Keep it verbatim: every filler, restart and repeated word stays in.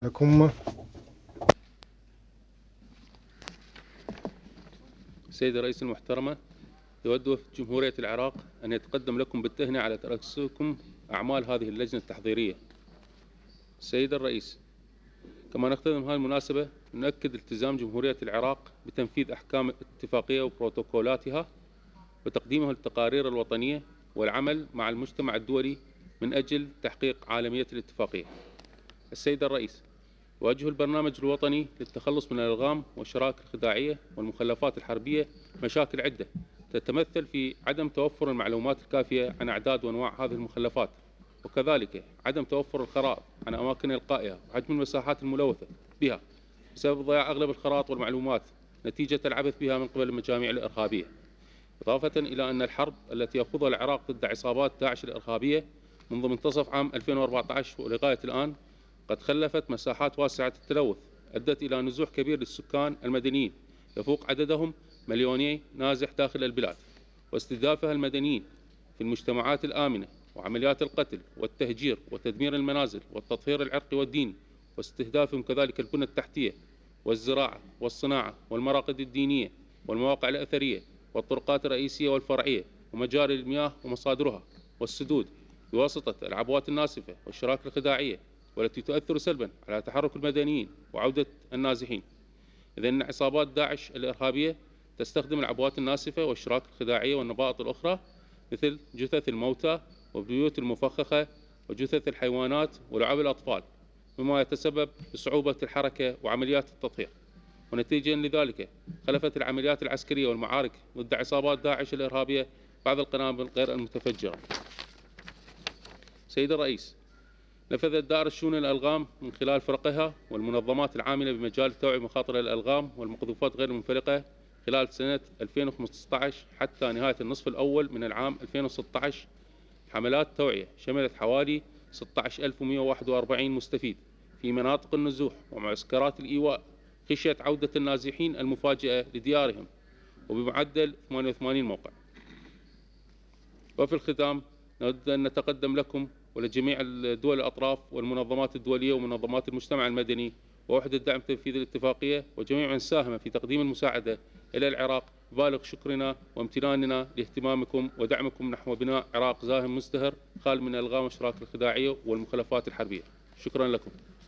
لكم. سيد الرئيس المحترمة، يود وفد جمهورية العراق أن يتقدم لكم بالتهنئة على ترأسكم أعمال هذه اللجنة التحضيرية. سيد الرئيس، كما نختتم هذه المناسبة نؤكد التزام جمهورية العراق بتنفيذ أحكام الاتفاقية وبروتوكولاتها وتقديمها للتقارير الوطنية والعمل مع المجتمع الدولي من أجل تحقيق عالمية الاتفاقية. السيد الرئيس، يواجه البرنامج الوطني للتخلص من الألغام والشراكة الخداعية والمخلفات الحربية مشاكل عدة تتمثل في عدم توفر المعلومات الكافية عن أعداد وأنواع هذه المخلفات، وكذلك عدم توفر الخرائط عن أماكن إلقائها وحجم المساحات الملوثة بها بسبب ضياع أغلب الخرائط والمعلومات نتيجة العبث بها من قبل المجاميع الإرهابية، إضافة إلى أن الحرب التي يخوضها العراق ضد عصابات داعش الإرهابية منذ منتصف عام ألفين وأربعة عشر ولغاية الآن قد خلفت مساحات واسعة التلوث أدت إلى نزوح كبير للسكان المدنيين يفوق عددهم مليوني نازح داخل البلاد، واستهدافها المدنيين في المجتمعات الآمنة وعمليات القتل والتهجير وتدمير المنازل والتطهير العرقي والديني، واستهدافهم كذلك البنى التحتية والزراعة والصناعة والمراقد الدينية والمواقع الأثرية والطرقات الرئيسية والفرعية ومجاري المياه ومصادرها والسدود بواسطة العبوات الناسفة والشراكة الخداعية، والتي تؤثر سلبا على تحرك المدنيين وعودة النازحين. إذ أن عصابات داعش الإرهابية تستخدم العبوات الناسفة والشراكة الخداعية والنبائط الأخرى مثل جثث الموتى والبيوت المفخخة وجثث الحيوانات ولعاب الأطفال، مما يتسبب بصعوبة الحركة وعمليات التطهير، ونتيجة لذلك خلفت العمليات العسكرية والمعارك ضد عصابات داعش الإرهابية بعض القنابل غير المتفجرة. سيد الرئيس، نفذت دائرة شؤون الألغام من خلال فرقها والمنظمات العاملة بمجال توعية مخاطر الألغام والمقذوفات غير المنفلقة خلال سنة ألفين وخمسة عشر حتى نهاية النصف الأول من العام ألفين وستة عشر حملات توعية شملت حوالي ستة عشر ألف ومئة وواحد وأربعين مستفيد في مناطق النزوح ومعسكرات الإيواء خشية عودة النازحين المفاجئة لديارهم وبمعدل ثمانية وثمانين موقع. وفي الختام نود أن نتقدم لكم ولجميع الدول الأطراف والمنظمات الدولية ومنظمات المجتمع المدني ووحدة دعم تنفيذ الاتفاقية وجميع من ساهم في تقديم المساعدة إلى العراق بالغ شكرنا وامتناننا لاهتمامكم ودعمكم نحو بناء عراق زاهم مزدهر خال من الألغام والشراكة الخداعية والمخلفات الحربية. شكرا لكم.